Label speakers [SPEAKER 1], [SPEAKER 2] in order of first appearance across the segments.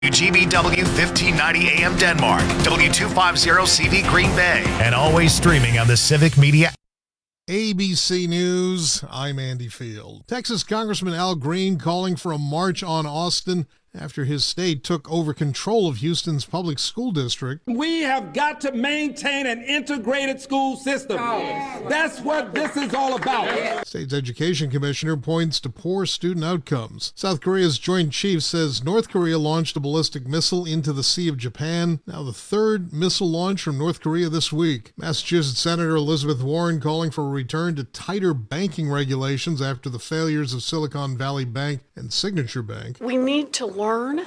[SPEAKER 1] GBW 1590 AM Denmark, W250CV Green Bay, and always streaming on the Civic Media.
[SPEAKER 2] ABC News, I'm Andy Field. Texas Congressman Al Green calling for a march on Austin after his state took over control of Houston's public school district.
[SPEAKER 3] We have got to maintain an integrated school system. That's what this is all about.
[SPEAKER 2] State's education commissioner points to poor student outcomes. South Korea's Joint Chiefs says North Korea launched a ballistic missile into the Sea of Japan. Now the third missile launch from North Korea this week. Massachusetts Senator Elizabeth Warren calling for a return to tighter banking regulations after the failures of Silicon Valley Bank and Signature Bank.
[SPEAKER 4] We need to learn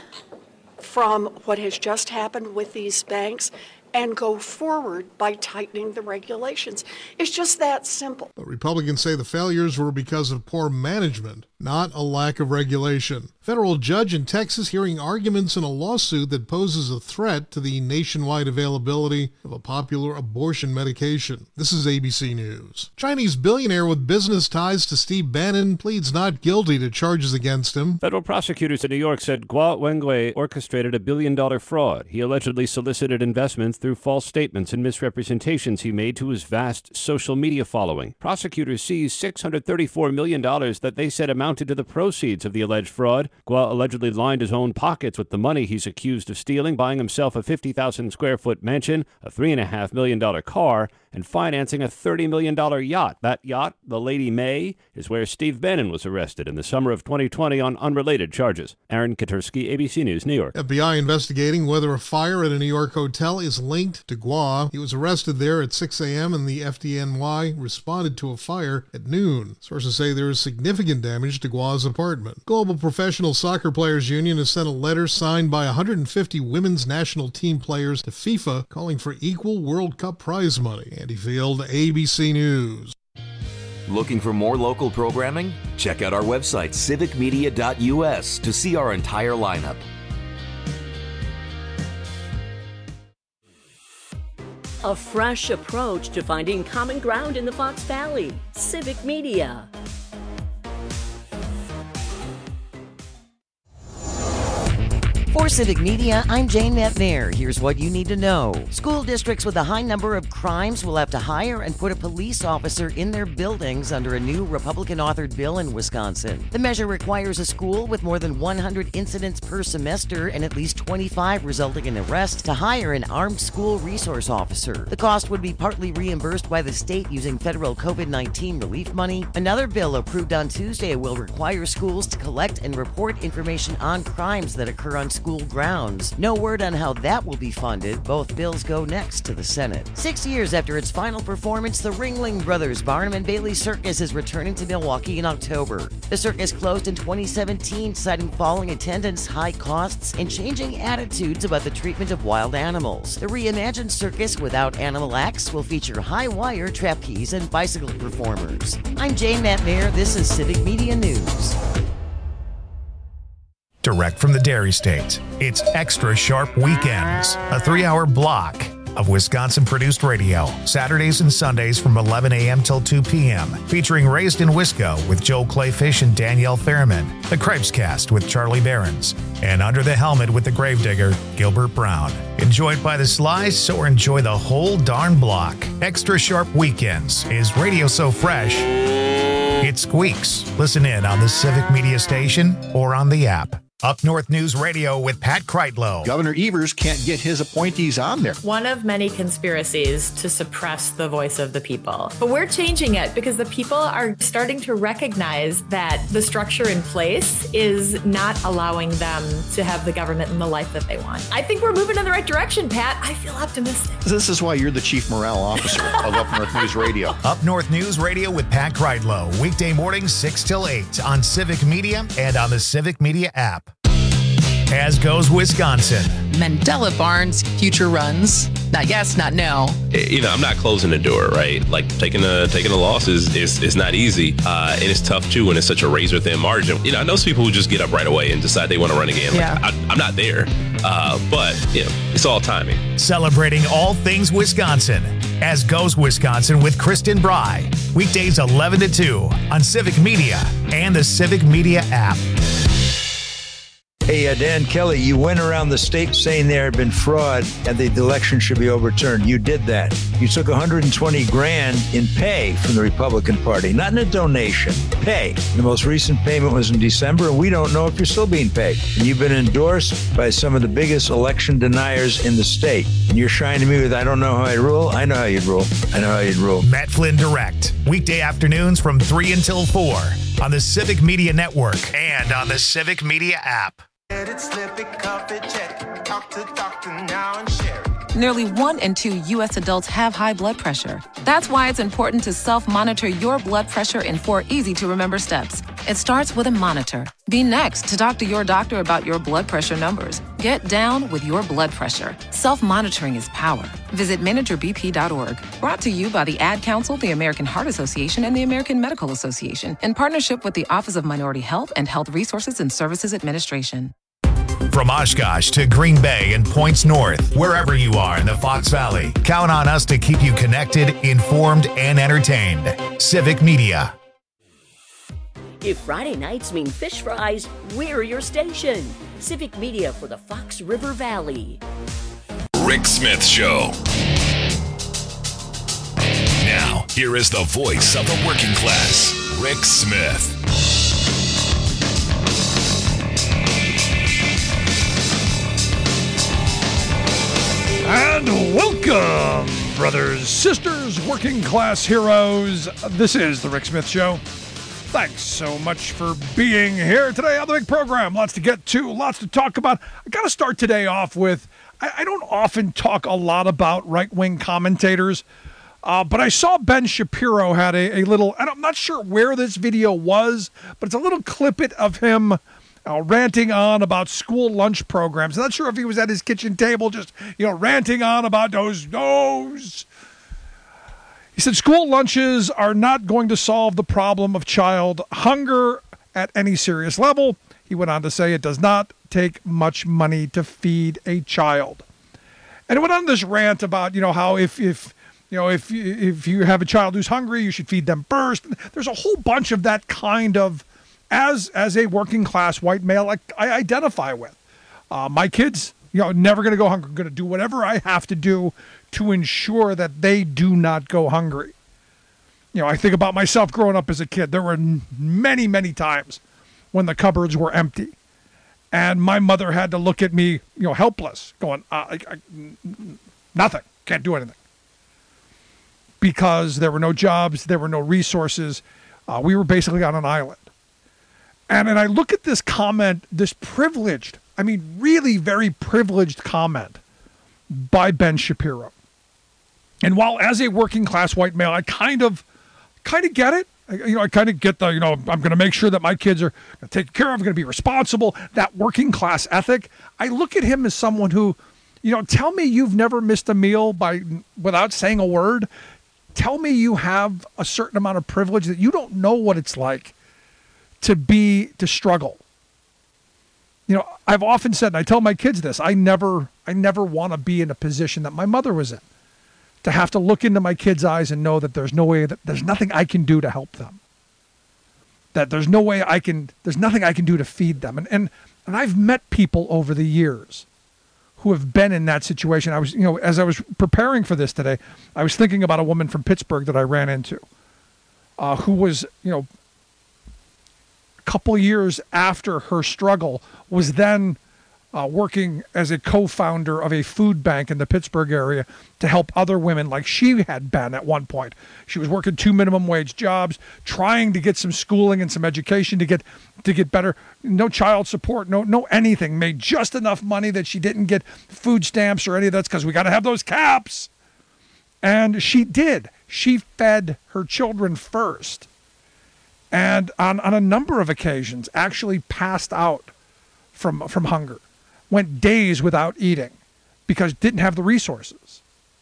[SPEAKER 4] from what has just happened with these banks and go forward by tightening the regulations. It's just that simple.
[SPEAKER 2] But Republicans say the failures were because of poor management, not a lack of regulation. Federal judge in Texas hearing arguments in a lawsuit that poses a threat to the nationwide availability of a popular abortion medication. This is ABC News. Chinese billionaire with business ties to Steve Bannon pleads not guilty to charges against him.
[SPEAKER 5] Federal prosecutors in New York said Guo Wengwei orchestrated a billion-dollar fraud. He allegedly solicited investments through false statements and misrepresentations he made to his vast social media following. Prosecutors seized $634 million that they said amounted to the proceeds of the alleged fraud. Guo allegedly lined his own pockets with the money he's accused of stealing, buying himself a 50,000-square-foot mansion, a $3.5 million car, and financing a $30 million yacht. That yacht, the Lady May, is where Steve Bannon was arrested in the summer of 2020 on unrelated charges. Aaron Katursky, ABC News, New York.
[SPEAKER 2] FBI investigating whether a fire at a New York hotel is linked to Guo. He was arrested there at 6 a.m. and the FDNY responded to a fire at noon. Sources say there is significant damage to Guo's apartment. Global Professional Soccer Players Union has sent a letter signed by 150 women's national team players to FIFA calling for equal World Cup prize money. Andy Field, ABC News.
[SPEAKER 6] Looking for more local programming? Check out our website, civicmedia.us, to see our entire lineup.
[SPEAKER 7] A fresh approach to finding common ground in the Fox Valley. Civic Media.
[SPEAKER 8] For Civic Media, I'm Jane McNair. Here's what you need to know. School districts with a high number of crimes will have to hire and put a police officer in their buildings under a new Republican-authored bill in Wisconsin. The measure requires a school with more than 100 incidents per semester and at least 25 resulting in arrest to hire an armed school resource officer. The cost would be partly reimbursed by the state using federal COVID-19 relief money. Another bill approved on Tuesday will require schools to collect and report information on crimes that occur on school grounds. No word on how that will be funded. Both bills go next to the Senate. 6 years after its final performance, the Ringling Brothers Barnum and Bailey Circus is returning to Milwaukee in October. The circus closed in 2017, citing falling attendance, high costs, and changing attitudes about the treatment of wild animals. The reimagined circus without animal acts will feature high-wire trapeze and bicycle performers. I'm Jane McNair. This is Civic Media News.
[SPEAKER 1] Direct from the Dairy State, it's Extra Sharp Weekends, a 3-hour block of Wisconsin-produced radio, Saturdays and Sundays from 11 a.m. till 2 p.m., featuring Raised in Wisco with Joel Clayfish and Danielle Fairman, The Cripescast with Charlie Behrens, and Under the Helmet with the Gravedigger, Gilbert Brown. Enjoyed by the slice or enjoy the whole darn block. Extra Sharp Weekends is radio so fresh, it squeaks. Listen in on the Civic Media Station or on the app. Up North News Radio with Pat Kreitlow.
[SPEAKER 9] Governor Evers can't get his appointees on there.
[SPEAKER 10] One of many conspiracies to suppress the voice of the people. But we're changing it because the people are starting to recognize that the structure in place is not allowing them to have the government and the life that they want. I think we're moving in the right direction, Pat. I feel optimistic.
[SPEAKER 9] This is why you're the chief morale officer of Up North News Radio.
[SPEAKER 1] Up North News Radio with Pat Kreitlow. Weekday mornings 6 till 8 on Civic Media and on the Civic Media app. As goes Wisconsin.
[SPEAKER 11] Mandela Barnes future runs. Not yes, not no.
[SPEAKER 12] I'm not closing the door, right? Like taking a loss is not easy, and it's tough too when it's such a razor thin margin. I know some people who just get up right away and decide they want to run again.
[SPEAKER 11] Yeah.
[SPEAKER 12] Like, I'm not there, but it's all timing.
[SPEAKER 1] Celebrating all things Wisconsin. As goes Wisconsin with Kristen Bry. Weekdays 11 to 2 on Civic Media and the Civic Media app.
[SPEAKER 13] Hey, Dan Kelly, you went around the state saying there had been fraud and the election should be overturned. You did that. You took $120,000 in pay from the Republican Party, not in a donation, pay. The most recent payment was in December, and we don't know if you're still being paid. And you've been endorsed by some of the biggest election deniers in the state. And you're shining me with, I don't know how I'd rule. I know how you'd rule. I know how you'd rule.
[SPEAKER 1] Matt Flynn Direct, weekday afternoons from 3 until 4 on the Civic Media Network and on the Civic Media app.
[SPEAKER 14] Nearly 1 in 2 U.S. adults have high blood pressure. That's why it's important to self-monitor your blood pressure in 4 easy-to-remember steps. It starts with a monitor. Be next to talk to your doctor about your blood pressure numbers. Get down with your blood pressure. Self-monitoring is power. Visit managerbp.org. Brought to you by the Ad Council, the American Heart Association, and the American Medical Association, in partnership with the Office of Minority Health and Health Resources and Services Administration.
[SPEAKER 1] From Oshkosh to Green Bay and points north, wherever you are in the Fox Valley, count on us to keep you connected, informed, and entertained. Civic Media.
[SPEAKER 7] If Friday nights mean fish fries, we're your station. Civic Media for the Fox River Valley.
[SPEAKER 15] Rick Smith Show. Now, here is the voice of the working class, Rick Smith.
[SPEAKER 16] And welcome, brothers, sisters, working class heroes. This is the Rick Smith Show. Thanks so much for being here today on the big program. Lots to get to, lots to talk about. I got to start today off with, I don't often talk a lot about right-wing commentators, but I saw Ben Shapiro had a little, and I'm not sure where this video was, but it's a little clippet of him ranting on about school lunch programs. I'm not sure if he was at his kitchen table just, ranting on about those. He said school lunches are not going to solve the problem of child hunger at any serious level. He went on to say it does not take much money to feed a child. And it went on this rant about, how if you have a child who's hungry, you should feed them first. There's a whole bunch of that kind of, as a working class white male, I identify with. My kids, never going to go hungry. I'm going to do whatever I have to do to ensure that they do not go hungry. I think about myself growing up as a kid. There were many, many times when the cupboards were empty, and my mother had to look at me, helpless, going, nothing, can't do anything. Because there were no jobs, there were no resources. We were basically on an island. And I look at this comment, this privileged, really very privileged comment by Ben Shapiro. And while as a working class white male, I kind of get it. I kind of get the, I'm going to make sure that my kids are taken care of, going to be responsible, that working class ethic. I look at him as someone who, tell me you've never missed a meal without saying a word. Tell me you have a certain amount of privilege that you don't know what it's like to struggle. I've often said, and I tell my kids this, I never want to be in a position that my mother was in, to have to look into my kids' eyes and know that there's nothing I can do to help them. That there's nothing I can do to feed them. And I've met people over the years who have been in that situation. I was, as I was preparing for this today, I was thinking about a woman from Pittsburgh that I ran into, who was, a couple years after her struggle, was then working as a co-founder of a food bank in the Pittsburgh area to help other women like she had been at one point. She was working 2 minimum wage jobs, trying to get some schooling and some education to get better. No child support, no anything. Made just enough money that she didn't get food stamps or any of that, because we got to have those caps. And she did. She fed her children first. And on a number of occasions actually passed out from hunger. Went days without eating because didn't have the resources.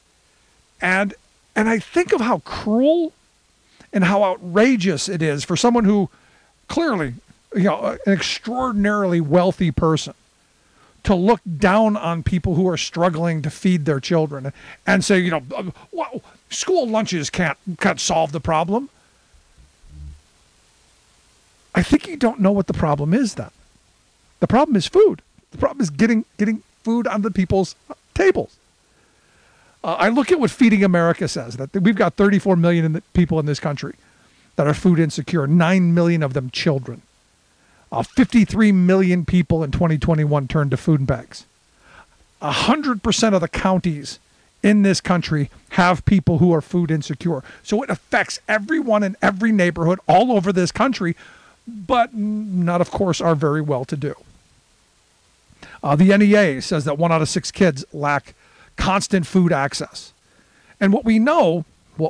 [SPEAKER 16] And I think of how cruel and how outrageous it is for someone who clearly, an extraordinarily wealthy person, to look down on people who are struggling to feed their children and say, well, school lunches can't solve the problem. I think you don't know what the problem is then. The problem is food. The problem is getting food on the people's tables. I look at what Feeding America says, that we've got 34 million people in this country that are food insecure, 9 million of them children. 53 million people in 2021 turned to food banks. 100% of the counties in this country have people who are food insecure. So it affects everyone in every neighborhood all over this country, but not, of course, are very well-to-do. The NEA says that 1 out of 6 kids lack constant food access. And what we know,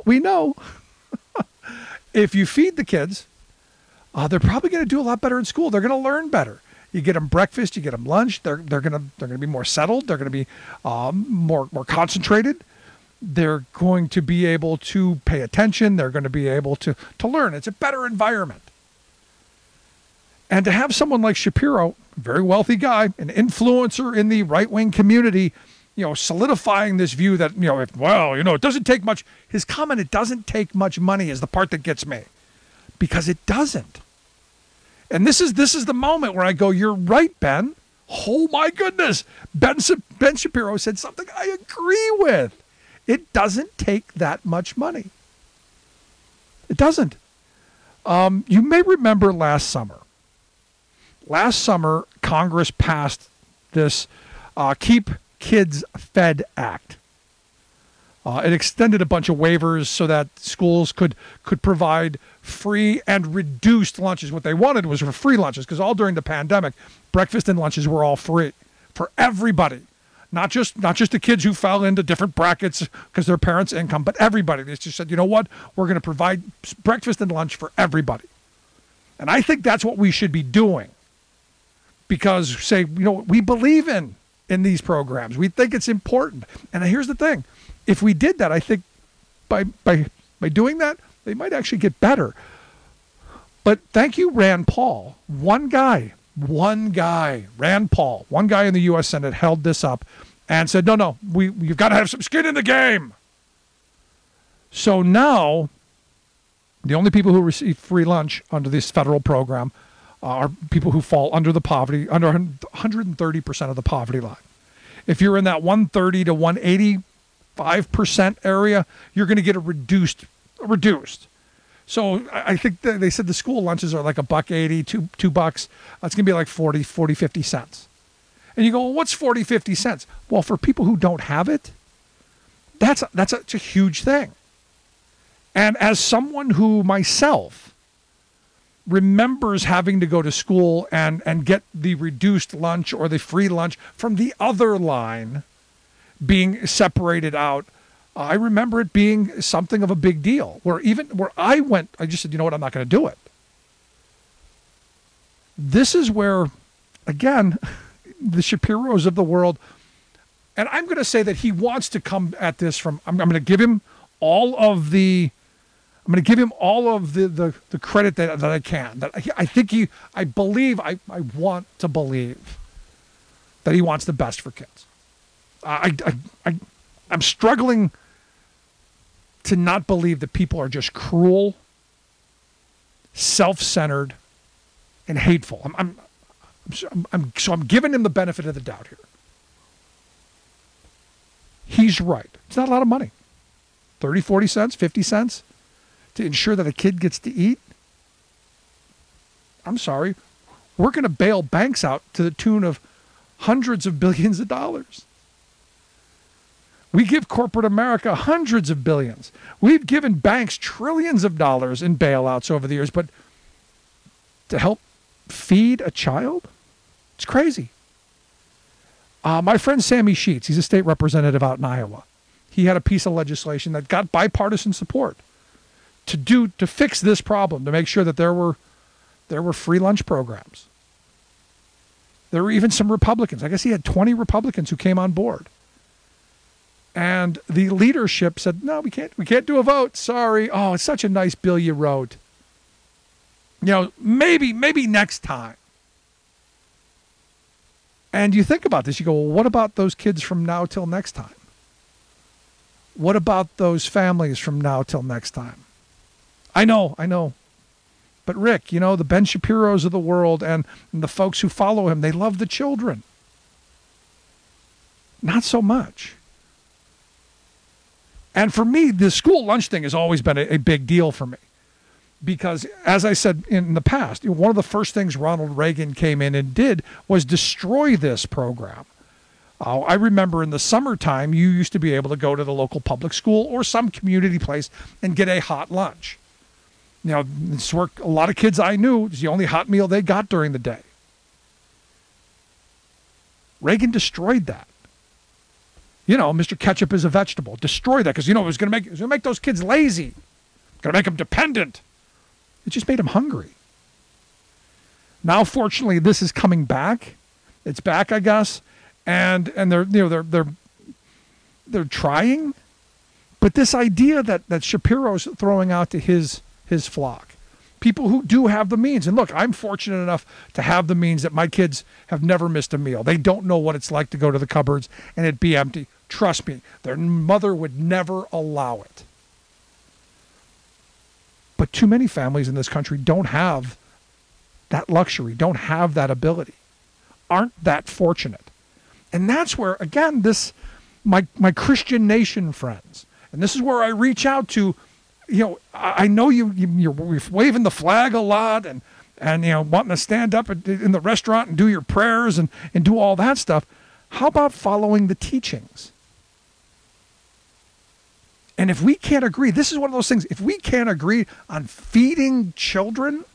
[SPEAKER 16] if you feed the kids, they're probably going to do a lot better in school. They're going to learn better. You get them breakfast, you get them lunch. They're going to be more settled. They're going to be more concentrated. They're going to be able to pay attention. They're going to be able to learn. It's a better environment. And to have someone like Shapiro, a very wealthy guy, an influencer in the right-wing community, solidifying this view that, it doesn't take much. His comment, it doesn't take much money, is the part that gets me. Because it doesn't. And this is the moment where I go, you're right, Ben. Oh, my goodness. Ben Shapiro said something I agree with. It doesn't take that much money. It doesn't. You may remember last summer. Last summer, Congress passed this Keep Kids Fed Act. It extended a bunch of waivers so that schools could provide free and reduced lunches. What they wanted was for free lunches, because all during the pandemic, breakfast and lunches were all free for everybody. Not just the kids who fell into different brackets because their parents' income, but everybody. They just said, you know what? We're going to provide breakfast and lunch for everybody. And I think that's what we should be doing. Because, we believe in these programs. We think it's important. And here's the thing. If we did that, I think by doing that, they might actually get better. But thank you, Rand Paul. One guy, Rand Paul, one guy in the U.S. Senate held this up and said, no, you've got to have some skin in the game. So now, the only people who receive free lunch under this federal program are people who fall under 130% of the poverty line. If you're in that 130 to 185% area, you're going to get a reduced. So I think they said the school lunches are like $1.80, $2. It's going to be like 40, 50 cents. And you go, well, what's 40, 50 cents? Well, for people who don't have it, that's a huge thing. And as someone who myself remembers having to go to school and get the reduced lunch or the free lunch from the other line being separated out, I remember it being something of a big deal. Where I went, I just said, you know what, I'm not going to do it. This is where, again, the Shapiros of the world, and I'm going to say that he wants to come at this from, I'm going to give him all of the credit that I can. That I want to believe that he wants the best for kids. I'm struggling to not believe that people are just cruel, self-centered, and hateful. I'm giving him the benefit of the doubt here. He's right. It's not a lot of money. 30, 40 cents, 50 cents to ensure that a kid gets to eat. I'm sorry. We're going to bail banks out to the tune of hundreds of billions of dollars. We give corporate America hundreds of billions. We've given banks trillions of dollars in bailouts over the years, but to help feed a child? It's crazy. My friend Sammy Sheets, he's a state representative out in Iowa. He had a piece of legislation that got bipartisan support to fix this problem, to make sure that there were free lunch programs. There were even some Republicans. I guess he had 20 Republicans who came on board. And the leadership said, no, we can't do a vote. Sorry. Oh, it's such a nice bill you wrote. Maybe next time. And you think about this, you go, well, what about those kids from now till next time? What about those families from now till next time? I know. But Rick, the Ben Shapiros of the world and the folks who follow him, they love the children. Not so much. And for me, the school lunch thing has always been a big deal for me. Because, as I said in the past, one of the first things Ronald Reagan came in and did was destroy this program. I remember in the summertime, you used to be able to go to the local public school or some community place and get a hot lunch. This work, a lot of kids I knew, it's the only hot meal they got during the day. Reagan destroyed that. Mr. Ketchup is a vegetable. Destroy that because, it was going to make those kids lazy. Going to make them dependent. It just made them hungry. Now, fortunately, this is coming back. It's back, I guess, and they're trying. But this idea that Shapiro's throwing out to his flock, people who do have the means, and look, I'm fortunate enough to have the means that my kids have never missed a meal. They don't know what it's like to go to the cupboards and it be empty. Trust me, their mother would never allow it. But too many families in this country don't have that luxury, don't have that ability, aren't that fortunate. And that's where, again, my Christian nation friends, and this is where I reach out to, I know you're waving the flag a lot and wanting to stand up in the restaurant and do your prayers and do all that stuff. How about following the teachings? And if we can't agree, this is one of those things, if we can't agree on feeding children,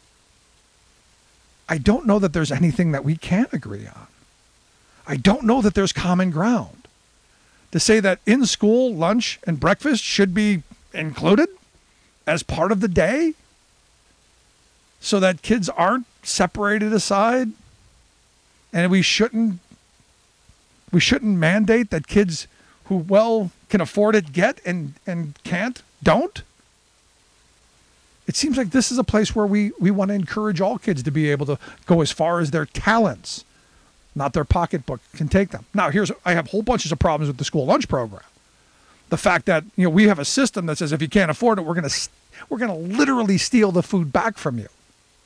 [SPEAKER 16] I don't know that there's anything that we can't agree on. I don't know that there's common ground. To say that in school, lunch and breakfast should be included as part of the day so that kids aren't separated aside, and we shouldn't mandate that kids who can afford it get and can't don't. It seems like this is a place where we want to encourage all kids to be able to go as far as their talents, not their pocketbook, can take them. Now, I have whole bunches of problems with the school lunch program. The fact that we have a system that says if you can't afford it, we're going to literally steal the food back from you.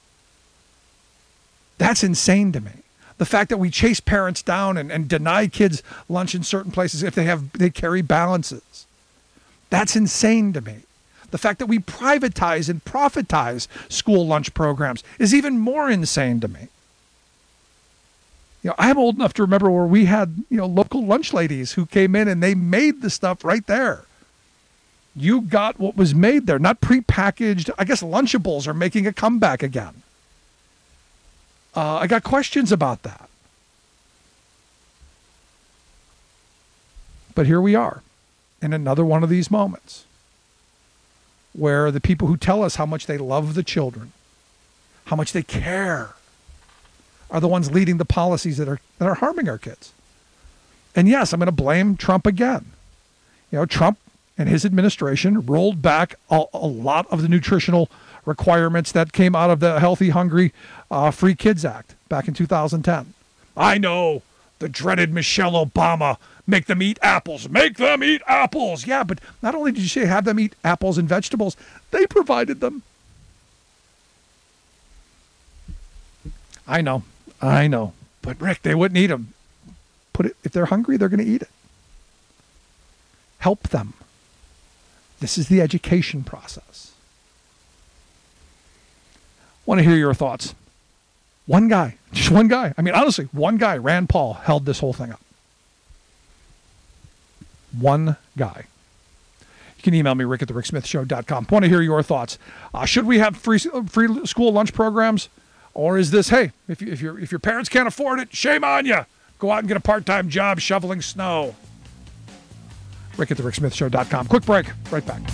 [SPEAKER 16] That's insane to me. The fact that we chase parents down and deny kids lunch in certain places if they carry balances. That's insane to me. The fact that we privatize and profitize school lunch programs is even more insane to me. I'm old enough to remember where we had, local lunch ladies who came in and they made the stuff right there. You got what was made there, not prepackaged. I guess Lunchables are making a comeback again. I got questions about that. But here we are in another one of these moments where the people who tell us how much they love the children, how much they care, are the ones leading the policies that are harming our kids. And yes, I'm going to blame Trump again. Trump and his administration rolled back a lot of the nutritional requirements that came out of the Healthy, Hungry, Free Kids Act back in 2010. I know the dreaded Michelle Obama, make them eat apples. Make them eat apples. Yeah, but not only did you say have them eat apples and vegetables, they provided them. I know. But Rick, they wouldn't eat them. If they're hungry, they're going to eat it. Help them. This is the education process. Want to hear your thoughts. One guy, just one guy. I mean, honestly, one guy, Rand Paul, held this whole thing up. One guy. You can email me, rick@thericksmithshow.com. Want to hear your thoughts. Should we have free school lunch programs? Or is this, hey, if your parents can't afford it, shame on you. Go out and get a part-time job shoveling snow. rick@thericksmithshow.com. Quick break. Right back.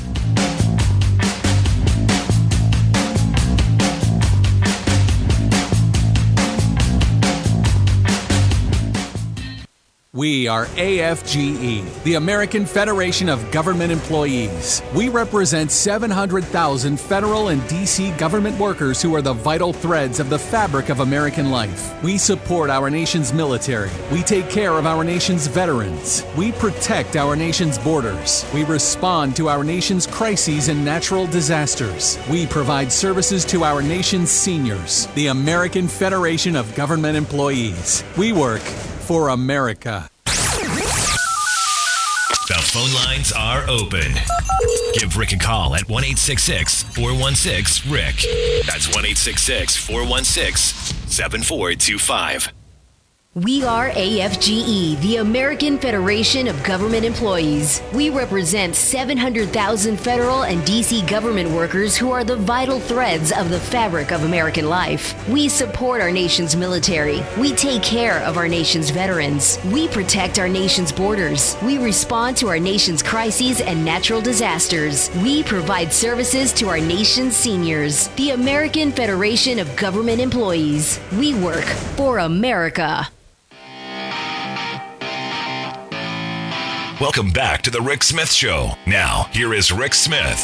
[SPEAKER 17] We are AFGE, the American Federation of Government Employees. We represent 700,000 federal and D.C. government workers who are the vital threads of the fabric of American life. We support our nation's military. We take care of our nation's veterans. We protect our nation's borders. We respond to our nation's crises and natural disasters. We provide services to our nation's seniors. The American Federation of Government Employees. We work for America.
[SPEAKER 15] The phone lines are open. Give Rick a call at 1-866-416-RICK. That's 1-866-416-7425.
[SPEAKER 18] We are AFGE, the American Federation of Government Employees. We represent 700,000 federal and D.C. government workers who are the vital threads of the fabric of American life. We support our nation's military. We take care of our nation's veterans. We protect our nation's borders. We respond to our nation's crises and natural disasters. We provide services to our nation's seniors. The American Federation of Government Employees. We work for America.
[SPEAKER 15] Welcome back to the Rick Smith Show. Now, here is Rick Smith.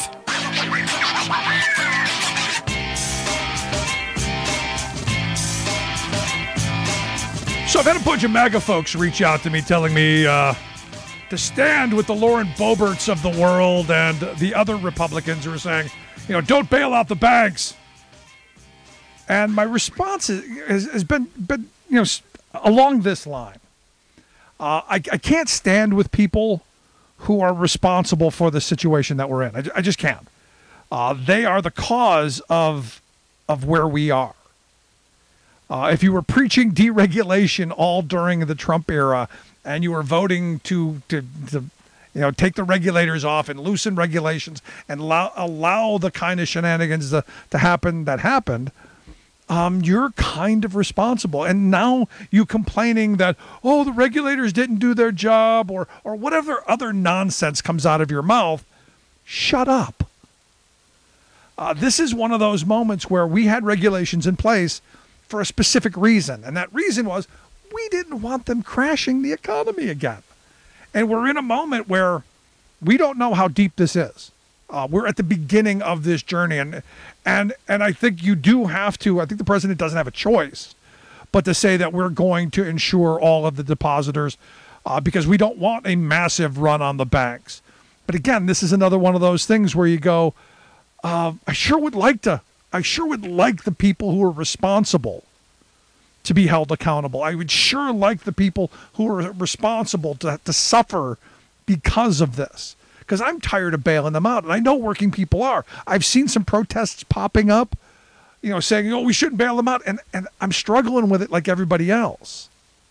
[SPEAKER 16] So I've had a bunch of MAGA folks reach out to me telling me to stand with the Lauren Boeberts of the world and the other Republicans who are saying, don't bail out the banks. And my response has been along this line. I can't stand with people who are responsible for the situation that we're in. I just can't. They are the cause of where we are. If you were preaching deregulation all during the Trump era and you were voting to take the regulators off and loosen regulations and allow the kind of shenanigans to happen that happened, you're kind of responsible. And now you complaining that, the regulators didn't do their job or whatever other nonsense comes out of your mouth, shut up. This is one of those moments where we had regulations in place for a specific reason. And that reason was we didn't want them crashing the economy again. And we're in a moment where we don't know how deep this is. We're at the beginning of this journey, and I think you do have to. I think the president doesn't have a choice, but to say that we're going to insure all of the depositors because we don't want a massive run on the banks. But again, this is another one of those things where you go, I sure would like the people who are responsible to be held accountable. I would sure like the people who are responsible to suffer because of this. Because I'm tired of bailing them out, and I know working people are. I've seen some protests popping up, saying, we shouldn't bail them out, and I'm struggling with it like everybody else.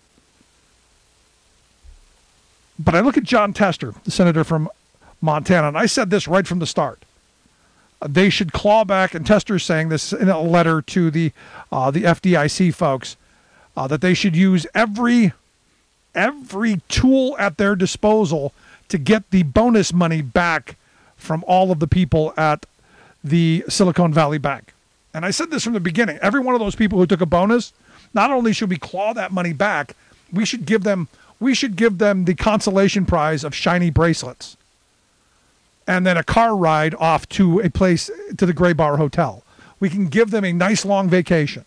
[SPEAKER 16] But I look at John Tester, the senator from Montana, and I said this right from the start. They should claw back, and Tester's saying this in a letter to the FDIC folks, that they should use every tool at their disposal to get the bonus money back from all of the people at the Silicon Valley Bank. And I said this from the beginning. Every one of those people who took a bonus, not only should we claw that money back, we should give them the consolation prize of shiny bracelets and then a car ride off to a place, to the Gray Bar Hotel. We can give them a nice long vacation.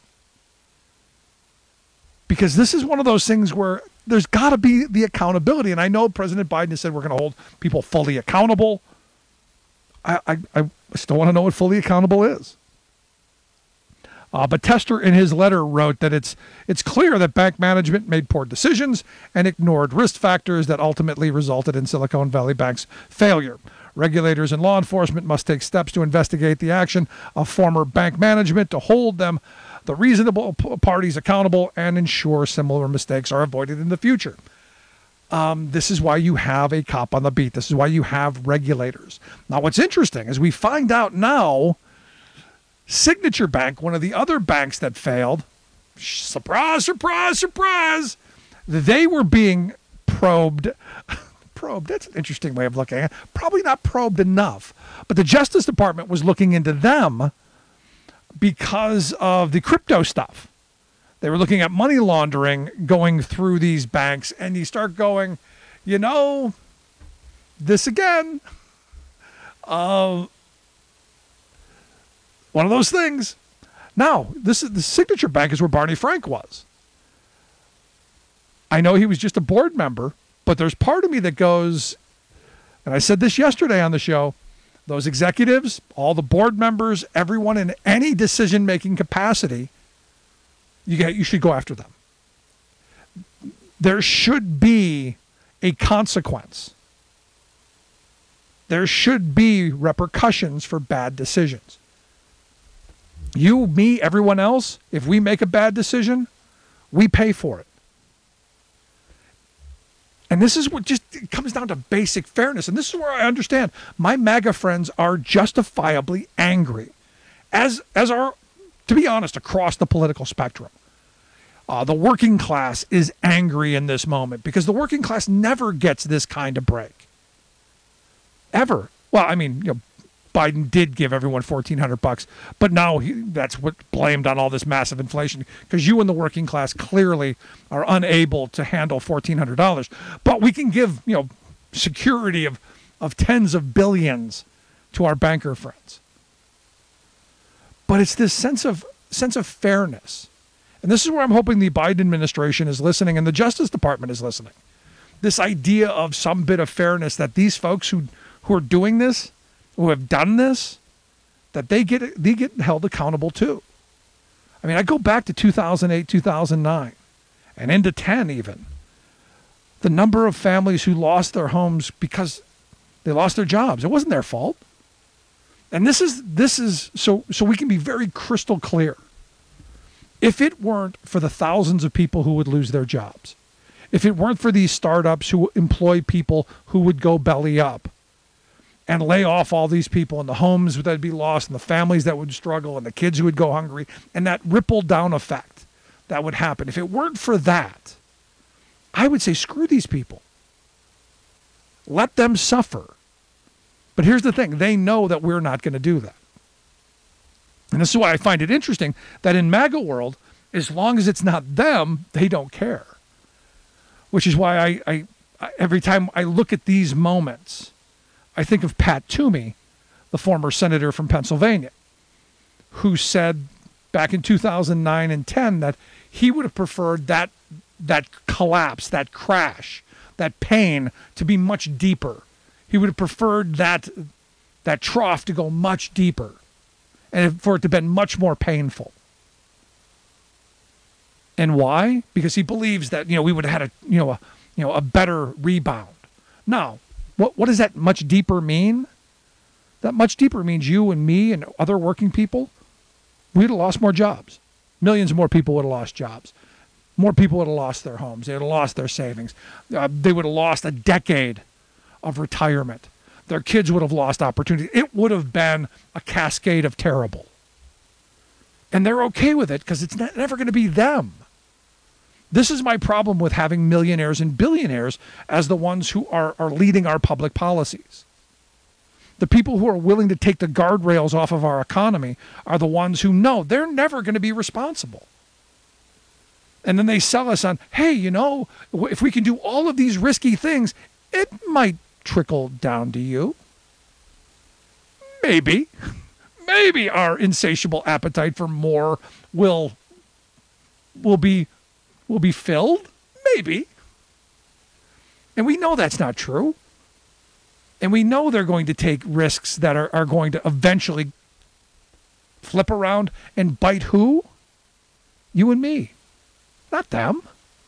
[SPEAKER 16] Because this is one of those things where there's got to be the accountability. And I know President Biden has said we're going to hold people fully accountable. I still want to know what fully accountable is. But Tester in his letter wrote that it's clear that bank management made poor decisions and ignored risk factors that ultimately resulted in Silicon Valley Bank's failure. Regulators and law enforcement must take steps to investigate the action of former bank management to hold them, the reasonable parties, accountable and ensure similar mistakes are avoided in the future. This is why you have a cop on the beat. This is why you have regulators. Now, what's interesting is we find out now Signature Bank, one of the other banks that failed, surprise, surprise, surprise, they were being probed. Probed, that's an interesting way of looking at it. Probably not probed enough. But the Justice Department was looking into them because of the crypto stuff. They were looking at money laundering going through these banks, and you start going, this again. One of those things. Now, this is the Signature Bank is where Barney Frank was. I know he was just a board member, but there's part of me that goes, and I said this yesterday on the show, those executives, all the board members, everyone in any decision-making capacity, you should go after them. There should be a consequence. There should be repercussions for bad decisions. You, me, everyone else, if we make a bad decision, we pay for it. And this is what it comes down to basic fairness. And this is where I understand my MAGA friends are justifiably angry, as are, to be honest, across the political spectrum. The working class is angry in this moment because the working class never gets this kind of break. Ever. Well, I mean, Biden did give everyone $1,400, but now that's what blamed on all this massive inflation because you and the working class clearly are unable to handle $1,400. But we can give, security of tens of billions to our banker friends. But it's this sense of fairness. And this is where I'm hoping the Biden administration is listening and the Justice Department is listening. This idea of some bit of fairness that these folks who are doing this, who have done this, that they get held accountable too. I mean, I go back to 2008, 2009, and into 10 even. The number of families who lost their homes because they lost their jobs. It wasn't their fault. And this is so we can be very crystal clear. If it weren't for the thousands of people who would lose their jobs, if it weren't for these startups who employ people who would go belly up and lay off all these people and the homes that would be lost and the families that would struggle and the kids who would go hungry and that ripple down effect that would happen. If it weren't for that, I would say screw these people. Let them suffer. But here's the thing. They know that we're not going to do that. And this is why I find it interesting that in MAGA world, as long as it's not them, they don't care. Which is why I every time I look at these moments, I think of Pat Toomey, the former senator from Pennsylvania, who said back in 2009 and 10 that he would have preferred that collapse, that crash, that pain to be much deeper. He would have preferred that trough to go much deeper and for it to have been much more painful. And why? Because he believes that, we would have had a better rebound. Now, what does that much deeper mean? That much deeper means you and me and other working people, we would have lost more jobs. Millions more people would have lost jobs. More people would have lost their homes. They would have lost their savings. They would have lost a decade of retirement. Their kids would have lost opportunity. It would have been a cascade of terrible. And they're okay with it because it's never going to be them. This is my problem with having millionaires and billionaires as the ones who are leading our public policies. The people who are willing to take the guardrails off of our economy are the ones who know they're never going to be responsible. And then they sell us on, hey, if we can do all of these risky things, it might trickle down to you. Maybe our insatiable appetite for more will be filled. Maybe. And we know that's not true. And we know they're going to take risks that are going to eventually flip around and bite who? You and me. Not them.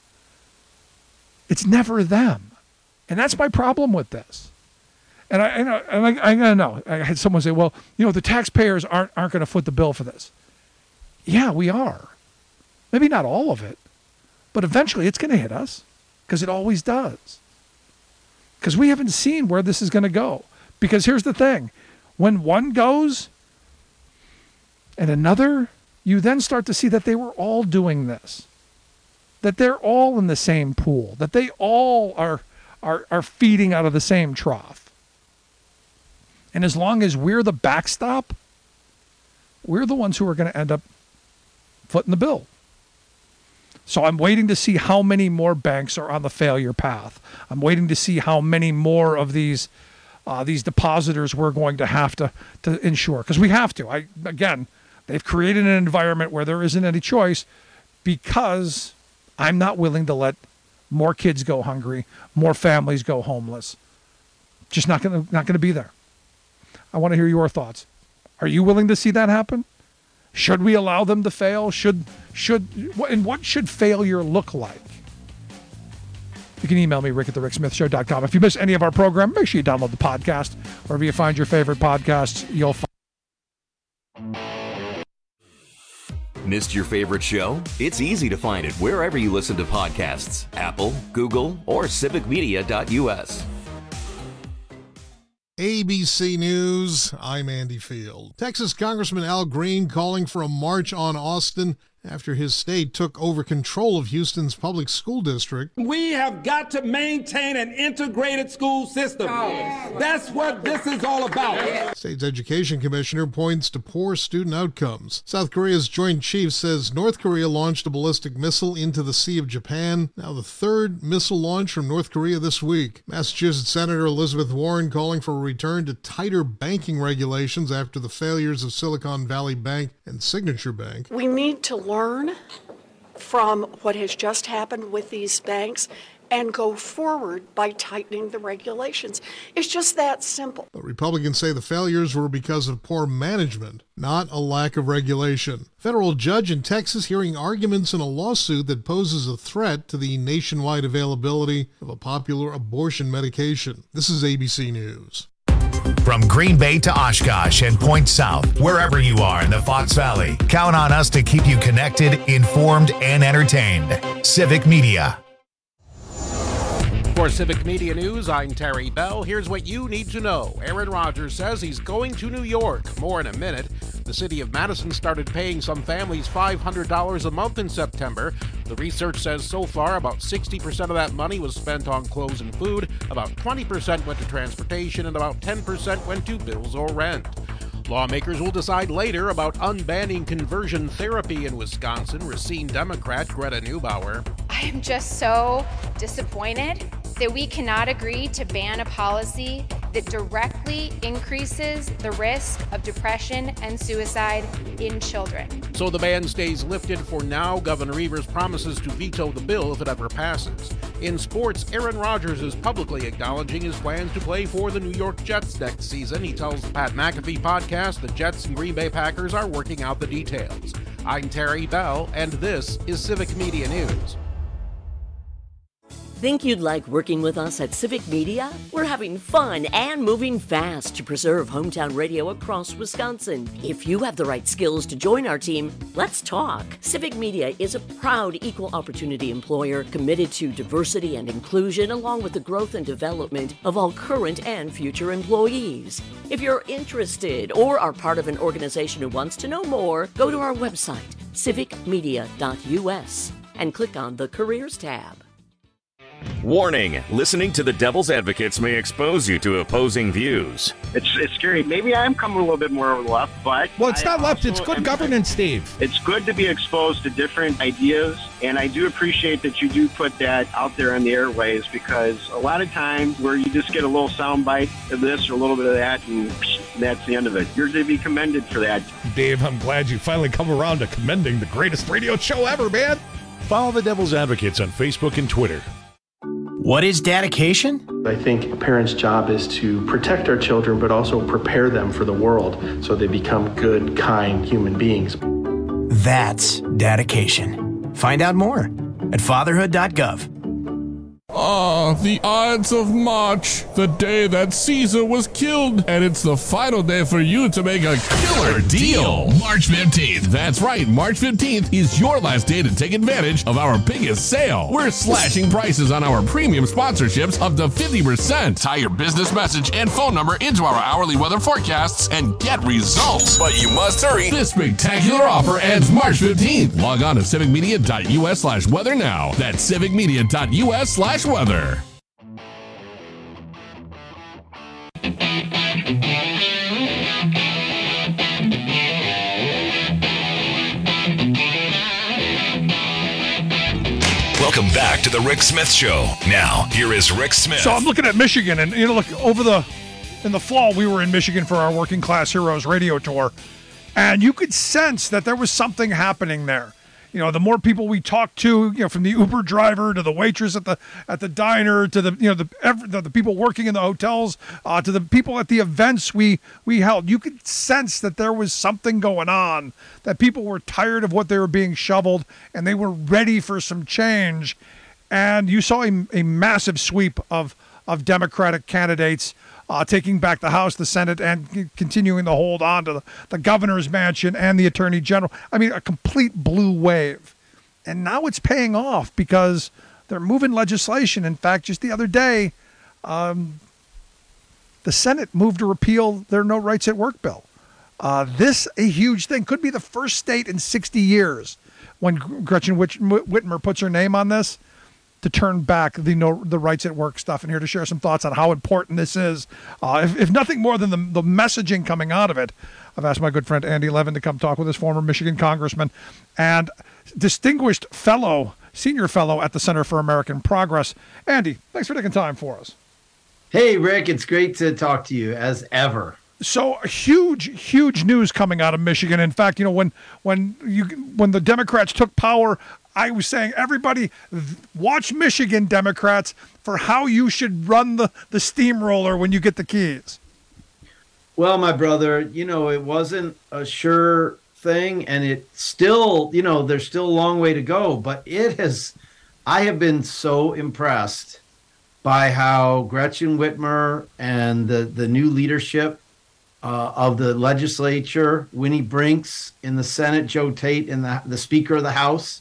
[SPEAKER 16] It's never them. And that's my problem with this. And I know. I had someone say, well, the taxpayers aren't going to foot the bill for this. Yeah, we are. Maybe not all of it. But eventually it's going to hit us because it always does. Because we haven't seen where this is going to go. Because here's the thing. When one goes and another, you then start to see that they were all doing this. That they're all in the same pool. That they all are feeding out of the same trough. And as long as we're the backstop, we're the ones who are going to end up footing the bill. So I'm waiting to see how many more banks are on the failure path. I'm waiting to see how many more of these depositors we're going to have to insure, because we have to. Again, they've created an environment where there isn't any choice, because I'm not willing to let more kids go hungry, more families go homeless. Just not going to be there. I want to hear your thoughts. Are you willing to see that happen? Should we allow them to fail? And what should failure look like? You can email me, rick@thericksmithshow.com. If you miss any of our program, make sure you download the podcast. Wherever you find your favorite podcasts, you'll find.
[SPEAKER 6] Missed your favorite show? It's easy to find it wherever you listen to podcasts. Apple, Google, or civicmedia.us.
[SPEAKER 2] ABC News, I'm Andy Field. Texas Congressman Al Green calling for a march on Austin after his state took over control of Houston's public school district.
[SPEAKER 3] We have got to maintain an integrated school system. That's what this is all about.
[SPEAKER 2] State's Education Commissioner points to poor student outcomes. South Korea's Joint Chiefs says North Korea launched a ballistic missile into the Sea of Japan. Now the third missile launch from North Korea this week. Massachusetts Senator Elizabeth Warren calling for a return to tighter banking regulations after the failures of Silicon Valley Bank and Signature Bank.
[SPEAKER 4] We need to learn from what has just happened with these banks and go forward by tightening the regulations. It's just that simple.
[SPEAKER 2] But Republicans say the failures were because of poor management, not a lack of regulation. Federal judge in Texas hearing arguments in a lawsuit that poses a threat to the nationwide availability of a popular abortion medication. This is ABC News.
[SPEAKER 1] From Green Bay to Oshkosh and Point South, wherever you are in the Fox Valley, count on us to keep you connected, informed, and entertained. Civic Media.
[SPEAKER 19] For Civic Media News, I'm Terry Bell. Here's what you need to know. Aaron Rodgers says he's going to New York. More in a minute. The city of Madison started paying some families $500 a month in September. The research says so far about 60% of that money was spent on clothes and food, about 20% went to transportation, and about 10% went to bills or rent. Lawmakers will decide later about unbanning conversion therapy in Wisconsin. Racine Democrat Greta Neubauer.
[SPEAKER 20] I am just so disappointed that we cannot agree to ban a policy that directly increases the risk of depression and suicide in children.
[SPEAKER 19] So the ban stays lifted for now. Governor Evers promises to veto the bill if it ever passes. In sports, Aaron Rodgers is publicly acknowledging his plans to play for the New York Jets next season. He tells the Pat McAfee podcast the Jets and Green Bay Packers are working out the details. I'm Terry Bell, and this is Civic Media News.
[SPEAKER 7] Think you'd like working with us at Civic Media? We're having fun and moving fast to preserve hometown radio across Wisconsin. If you have the right skills to join our team, let's talk. Civic Media is a proud equal opportunity employer committed to diversity and inclusion, along with the growth and development of all current and future employees. If you're interested or are part of an organization who wants to know more, go to our website, civicmedia.us, and click on the Careers tab.
[SPEAKER 21] Warning, listening to the Devil's Advocates may expose you to opposing views.
[SPEAKER 22] It's scary. Maybe I'm coming a little bit more left, but...
[SPEAKER 23] Well, it's not left. It's good governance, Steve.
[SPEAKER 22] It's good to be exposed to different ideas, and I do appreciate that you do put that out there on the airways, because a lot of times where you just get a little soundbite of this or a little bit of that, and that's the end of it. You're to be commended for that.
[SPEAKER 23] Dave, I'm glad you finally come around to commending the greatest radio show ever, man.
[SPEAKER 24] Follow the Devil's Advocates on Facebook and Twitter.
[SPEAKER 25] What is dedication?
[SPEAKER 26] I think a parent's job is to protect our children, but also prepare them for the world so they become good, kind human beings.
[SPEAKER 25] That's dedication. Find out more at fatherhood.gov.
[SPEAKER 27] The Ides of March, the day that Caesar was killed, and it's the final day for you to make a killer deal.
[SPEAKER 15] March 15th.
[SPEAKER 27] That's right, March 15th is your last day to take advantage of our biggest sale. We're slashing prices on our premium sponsorships up to 50%. Tie your business message and phone number into our hourly weather forecasts and get results.
[SPEAKER 15] But you must hurry.
[SPEAKER 27] This spectacular offer ends March 15th. Log on to civicmedia.us/weather now. That's civicmedia.us/weather.
[SPEAKER 15] to the Rick Smith Show. Now, here is Rick Smith.
[SPEAKER 16] So I'm looking at Michigan, and look, in the fall, we were in Michigan for our Working Class Heroes radio tour, and you could sense that there was something happening there. The more people we talked to, from the Uber driver to the waitress at the diner to the people working in the hotels to the people at the events we held, you could sense that there was something going on, that people were tired of what they were being shoveled and they were ready for some change. And you saw a massive sweep of Democratic candidates taking back the House, the Senate, and continuing to hold on to the governor's mansion and the attorney general. I mean, a complete blue wave. And now it's paying off because they're moving legislation. In fact, just the other day, the Senate moved to repeal their No Rights at Work bill. This, a huge thing, could be the first state in 60 years when Gretchen Whitmer puts her name on this, to turn back the Rights at Work stuff. And here to share some thoughts on how important this is, if nothing more than the messaging coming out of it, I've asked my good friend Andy Levin to come talk with us, former Michigan congressman and distinguished senior fellow at the Center for American Progress. Andy, thanks for taking time for us.
[SPEAKER 5] Hey, Rick, it's great to talk to you as ever.
[SPEAKER 16] So huge news coming out of Michigan. In fact, when the Democrats took power, I was saying, everybody watch Michigan, Democrats, for how you should run the steamroller when you get the keys.
[SPEAKER 5] Well, my brother, it wasn't a sure thing, and it still, there's still a long way to go, but I have been so impressed by how Gretchen Whitmer and the new leadership of the legislature, Winnie Brinks in the Senate, Joe Tate in the Speaker of the House,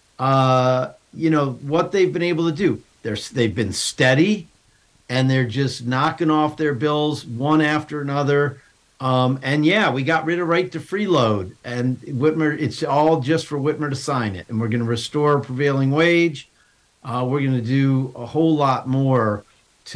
[SPEAKER 5] what they've been able to do. They've been steady, and they're just knocking off their bills one after another. We got rid of right to freeload, and Whitmer, it's all just for Whitmer to sign it. And we're going to restore prevailing wage. We're going to do a whole lot more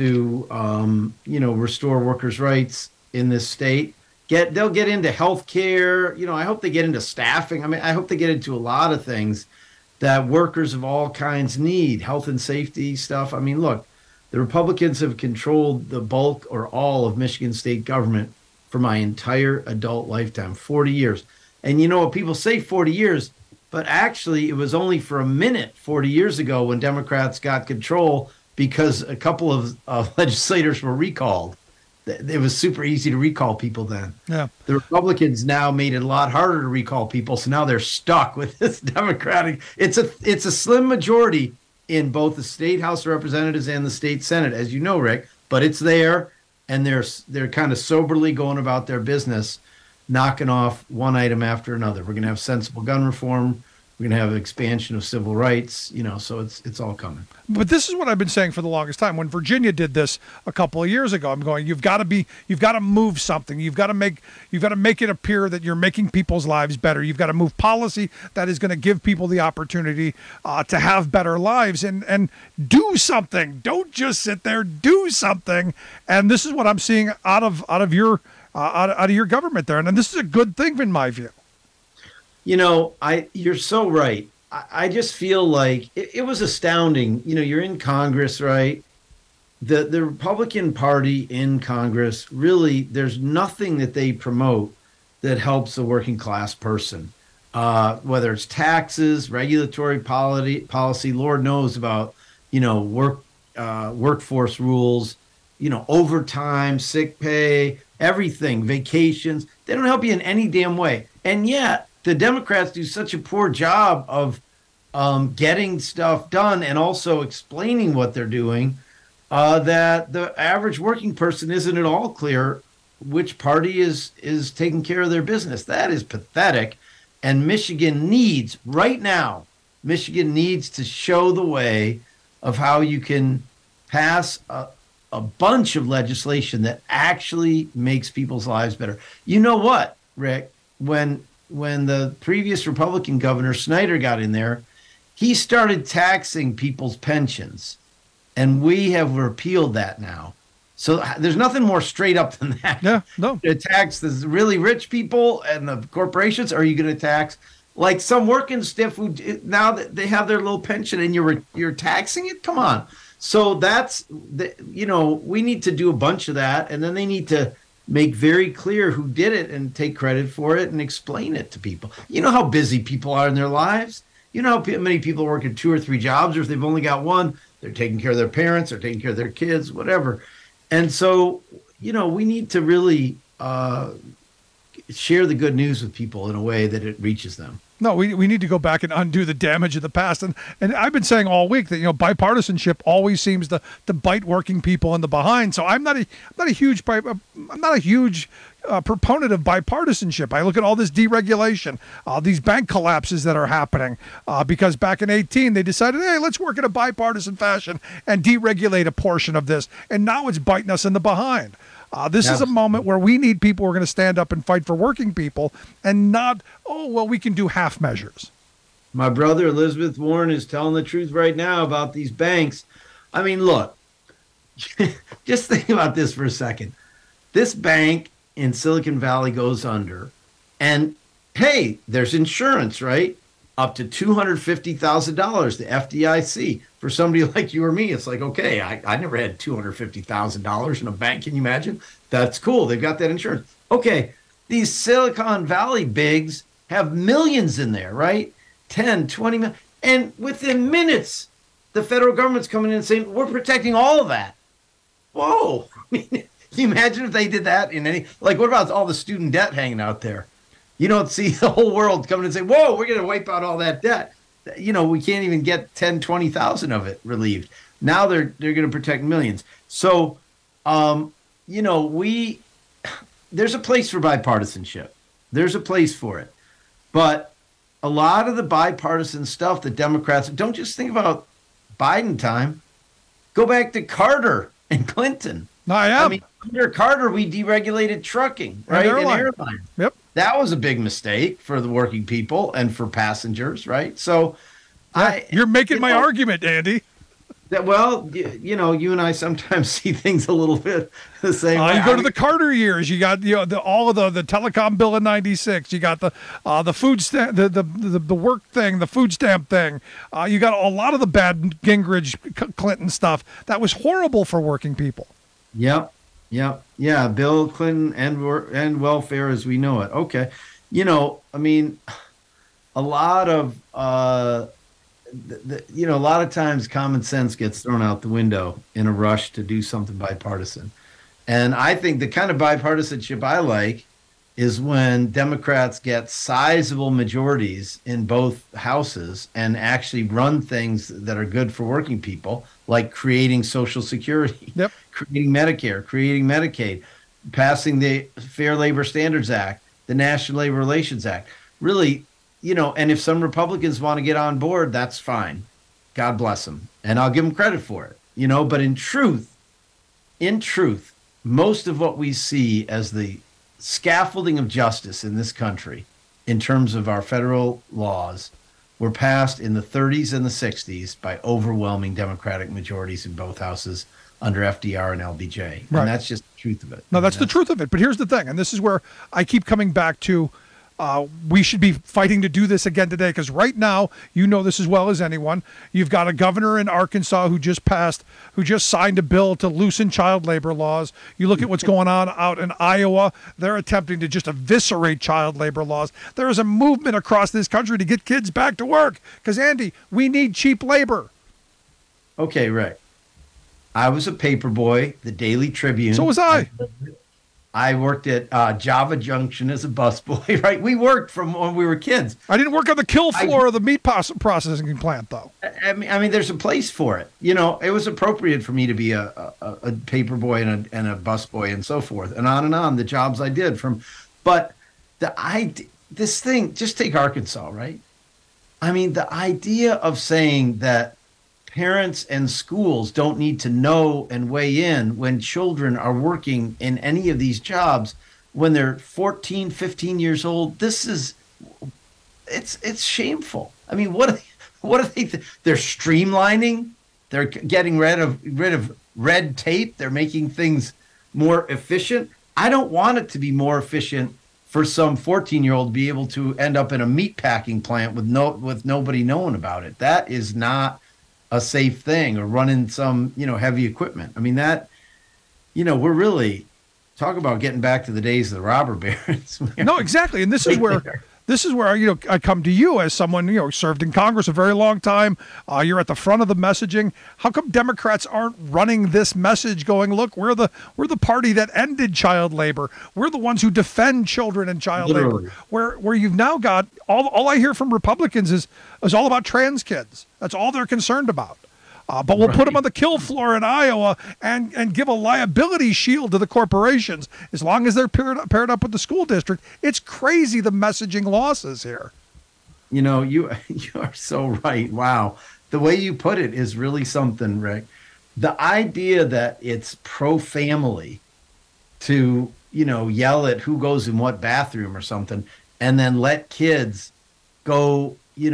[SPEAKER 5] to, restore workers' rights in this state. They'll get into health care. I hope they get into staffing. I mean, I hope they get into a lot of things that workers of all kinds need, health and safety stuff. I mean, look, the Republicans have controlled the bulk or all of Michigan state government for my entire adult lifetime, 40 years. And people say 40 years, but actually it was only for a minute 40 years ago when Democrats got control because a couple of legislators were recalled. It was super easy to recall people then.
[SPEAKER 16] Yeah.
[SPEAKER 5] The Republicans now made it a lot harder to recall people, so now they're stuck with this Democratic. It's a slim majority in both the state House of Representatives and the state Senate, as you know, Rick. But it's there, and they're kind of soberly going about their business, knocking off one item after another. We're going to have sensible gun reform. We're going to have an expansion of civil rights, so it's all coming.
[SPEAKER 16] But this is what I've been saying for the longest time. When Virginia did this a couple of years ago, I'm going, you've got to move something. You've got to make it appear that you're making people's lives better. You've got to move policy that is going to give people the opportunity to have better lives and do something. Don't just sit there, do something. And this is what I'm seeing out of your government there. And this is a good thing in my view.
[SPEAKER 5] You're so right. I just feel like it was astounding. You're in Congress, right? The Republican Party in Congress, really, there's nothing that they promote that helps the working class person. Whether it's taxes, regulatory policy, Lord knows about, workforce rules, overtime, sick pay, everything, vacations. They don't help you in any damn way. And yet, the Democrats do such a poor job of getting stuff done and also explaining what they're doing that the average working person isn't at all clear which party is taking care of their business. That is pathetic. And Michigan needs to show the way of how you can pass a bunch of legislation that actually makes people's lives better. You know what, Rick? When the previous Republican governor, Snyder, got in there, he started taxing people's pensions. And we have repealed that now. So there's nothing more straight up than that.
[SPEAKER 16] Yeah, no.
[SPEAKER 5] To tax the really rich people and the corporations, or are you going to tax Like some working stiff who now that they have their little pension and you're taxing it. Come on. So that's we need to do a bunch of that, and then they need to make very clear who did it and take credit for it and explain it to people. You know how busy people are in their lives. You know how many people work at 2 or 3 jobs, or if they've only got one, they're taking care of their parents, they're taking care of their kids, whatever. And so, we need to really share the good news with people in a way that it reaches them.
[SPEAKER 16] No, we need to go back and undo the damage of the past. And I've been saying all week that, bipartisanship always seems to bite working people in the behind. So I'm not a huge proponent of bipartisanship. I look at all this deregulation, these bank collapses that are happening, because back in 2018 they decided, hey, let's work in a bipartisan fashion and deregulate a portion of this. And now it's biting us in the behind. This is a moment where we need people who are going to stand up and fight for working people and not, we can do half measures.
[SPEAKER 5] My brother, Elizabeth Warren, is telling the truth right now about these banks. I mean, look, just think about this for a second. This bank in Silicon Valley goes under, and hey, there's insurance, right? Up to $250,000, the FDIC. For somebody like you or me, it's like, okay, I never had $250,000 in a bank. Can you imagine? That's cool. They've got that insurance. Okay, these Silicon Valley bigs have millions in there, right? 10, 20 million. And within minutes, the federal government's coming in and saying, we're protecting all of that. Whoa. I mean, can you imagine if they did that in any, what about all the student debt hanging out there? You don't see the whole world coming and say, whoa, we're going to wipe out all that debt. We can't even get 10, 20,000 of it relieved. Now they're going to protect millions. So, there's a place for bipartisanship. There's a place for it. But a lot of the bipartisan stuff that Democrats, don't just think about Biden time. Go back to Carter and Clinton. I mean, under Carter, we deregulated trucking, right? And airlines.
[SPEAKER 16] Yep.
[SPEAKER 5] That was a big mistake for the working people and for passengers, right? So,
[SPEAKER 16] you're making my argument, Andy.
[SPEAKER 5] You and I sometimes see things a little bit the same way.
[SPEAKER 16] You go to the Carter years. You got all of the telecom bill in '96. You got the food stamp, the work thing, the food stamp thing. You got a lot of the bad Gingrich, Clinton stuff that was horrible for working people.
[SPEAKER 5] Yep. Yeah, Bill Clinton and welfare as we know it. Okay. A lot of a lot of times common sense gets thrown out the window in a rush to do something bipartisan. And I think the kind of bipartisanship I like is when Democrats get sizable majorities in both houses and actually run things that are good for working people, like creating Social Security, creating Medicare, creating Medicaid, passing the Fair Labor Standards Act, the National Labor Relations Act. Really, and if some Republicans want to get on board, that's fine. God bless them. And I'll give them credit for it. But in truth, most of what we see as the scaffolding of justice in this country in terms of our federal laws were passed in the 30s and the 60s by overwhelming Democratic majorities in both houses under FDR and LBJ. Right. And that's just the truth of it.
[SPEAKER 16] No, that's the truth of it. But here's the thing, and this is where I keep coming back to, we should be fighting to do this again today, because right now, this as well as anyone, you've got a governor in Arkansas who just signed a bill to loosen child labor laws. You look at what's going on out in Iowa, they're attempting to just eviscerate child labor laws. There is a movement across this country to get kids back to work, because, Andy, we need cheap labor.
[SPEAKER 5] Okay, Rick. I was a paper boy, the Daily Tribune.
[SPEAKER 16] So was I.
[SPEAKER 5] I worked at Java Junction as a busboy, right? We worked from when we were kids.
[SPEAKER 16] I didn't work on the kill floor of the meat processing plant, though.
[SPEAKER 5] I mean, there's a place for it. It was appropriate for me to be a paper boy and a busboy and so forth, and on, the jobs I did from. But this thing, just take Arkansas, right? I mean, the idea of saying that parents and schools don't need to know and weigh in when children are working in any of these jobs when they're 14, 15 years old. It's shameful. I mean, what are they? They're streamlining. They're getting rid of red tape. They're making things more efficient. I don't want it to be more efficient for some 14-year-old to be able to end up in a meat packing plant with nobody knowing about it. That is not a safe thing, or running some, heavy equipment. I mean, that, we're really talk about getting back to the days of the robber barons.
[SPEAKER 16] No, exactly. And this is where I come to you as someone, served in Congress a very long time. You're at the front of the messaging. How come Democrats aren't running this message, going, look, we're the party that ended child labor. We're the ones who defend children and child labor. Where you've now got all I hear from Republicans is all about trans kids. That's all they're concerned about. But we'll put them on the kill floor in Iowa and give a liability shield to the corporations as long as they're paired up with the school district. It's crazy, the messaging losses here.
[SPEAKER 5] You are so right. Wow. The way you put it is really something, Rick. The idea that it's pro-family to, yell at who goes in what bathroom or something, and then let kids go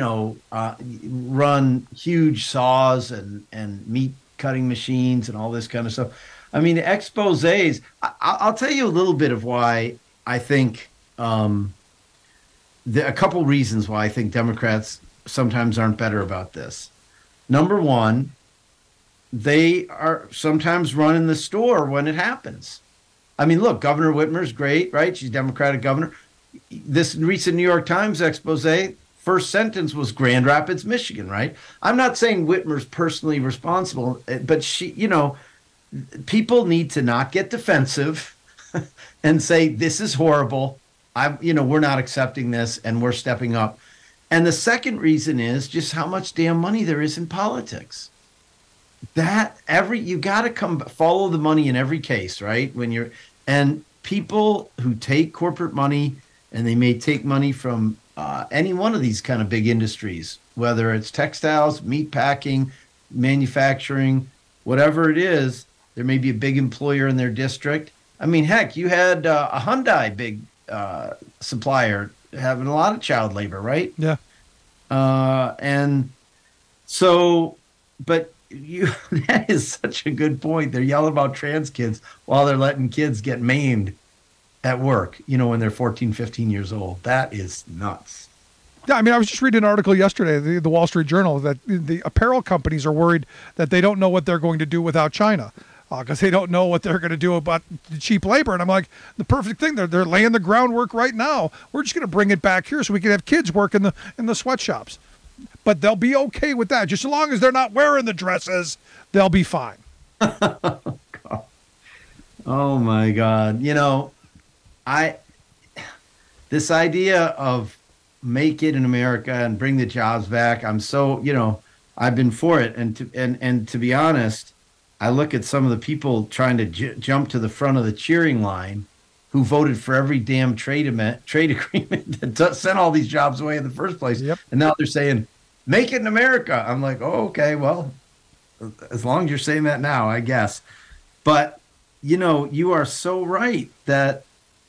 [SPEAKER 5] run huge saws and meat cutting machines and all this kind of stuff. I mean, exposés, I'll tell you a little bit of why I think, a couple reasons why I think Democrats sometimes aren't better about this. Number one, they are sometimes running the store when it happens. I mean, look, Governor Whitmer's great, right? She's Democratic governor. This recent New York Times expose, first sentence was Grand Rapids, Michigan, right? I'm not saying Whitmer's personally responsible, but she, people need to not get defensive and say, this is horrible. We're not accepting this and we're stepping up. And the second reason is just how much damn money there is in politics. You got to follow the money in every case, right? And people who take corporate money, and they may take money from any one of these kind of big industries, whether it's textiles, meat packing, manufacturing, whatever it is, there may be a big employer in their district. I mean, heck, you had a Hyundai big supplier having a lot of child labor, right?
[SPEAKER 16] Yeah.
[SPEAKER 5] And so, but that is such a good point. They're yelling about trans kids while they're letting kids get maimed at work, when they're 14, 15 years old. That is nuts.
[SPEAKER 16] Yeah, I mean, I was just reading an article yesterday, the Wall Street Journal, that the apparel companies are worried that they don't know what they're going to do without China, because they don't know what they're going to do about the cheap labor. And I'm like, the perfect thing, they're laying the groundwork right now. We're just going to bring it back here so we can have kids work in the sweatshops. But they'll be okay with that. Just as long as they're not wearing the dresses, they'll be fine.
[SPEAKER 5] Oh, my God. This idea of make it in America and bring the jobs back, I'm so, I've been for it. And to be honest, I look at some of the people trying to jump to the front of the cheering line who voted for every damn trade agreement that sent all these jobs away in the first place.
[SPEAKER 16] Yep.
[SPEAKER 5] And now they're saying, make it in America. I'm like, oh, okay, well, as long as you're saying that now, I guess. But, you are so right that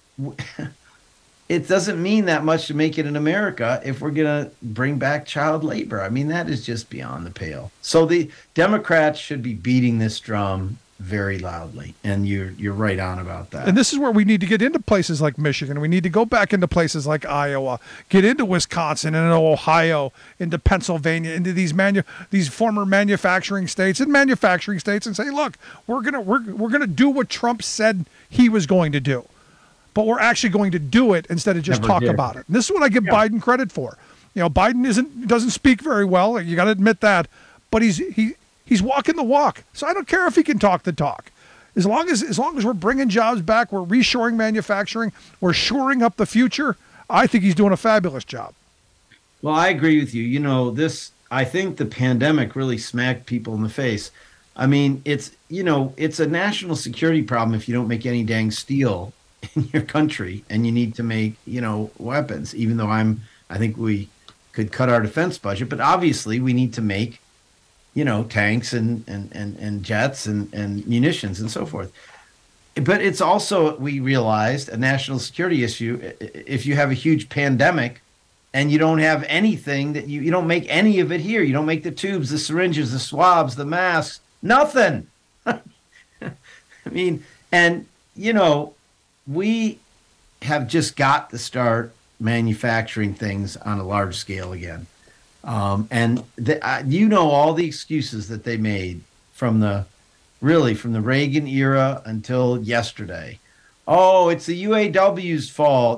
[SPEAKER 5] it doesn't mean that much to make it in America if we're going to bring back child labor. I mean, that is just beyond the pale. So the Democrats should be beating this drum very loudly, and you're right on about that.
[SPEAKER 16] And this is where we need to get into places like Michigan. We need to go back into places like Iowa, get into Wisconsin and Ohio, into Pennsylvania, into these former manufacturing states and say, look, we're gonna do what Trump said he was going to do, but we're actually going to do it instead of just talk about it. And this is what I give Biden credit for. Biden doesn't speak very well. You got to admit that, but he's walking the walk. So I don't care if he can talk the talk. As long as we're bringing jobs back, we're reshoring manufacturing, we're shoring up the future, I think he's doing a fabulous job.
[SPEAKER 5] Well, I agree with you. I think the pandemic really smacked people in the face. I mean, it's a national security problem if you don't make any dang steel in your country and you need to make, weapons, even though I think we could cut our defense budget, but obviously we need to make tanks and jets and munitions and so forth. But it's also, we realized, a national security issue if you have a huge pandemic and you don't have anything that you don't make any of it here. You don't make the tubes, the syringes, the swabs, the masks, nothing. I mean, and, we have just got to start manufacturing things on a large scale again. And all the excuses that they made from the Reagan era until yesterday. Oh, it's the UAW's fault.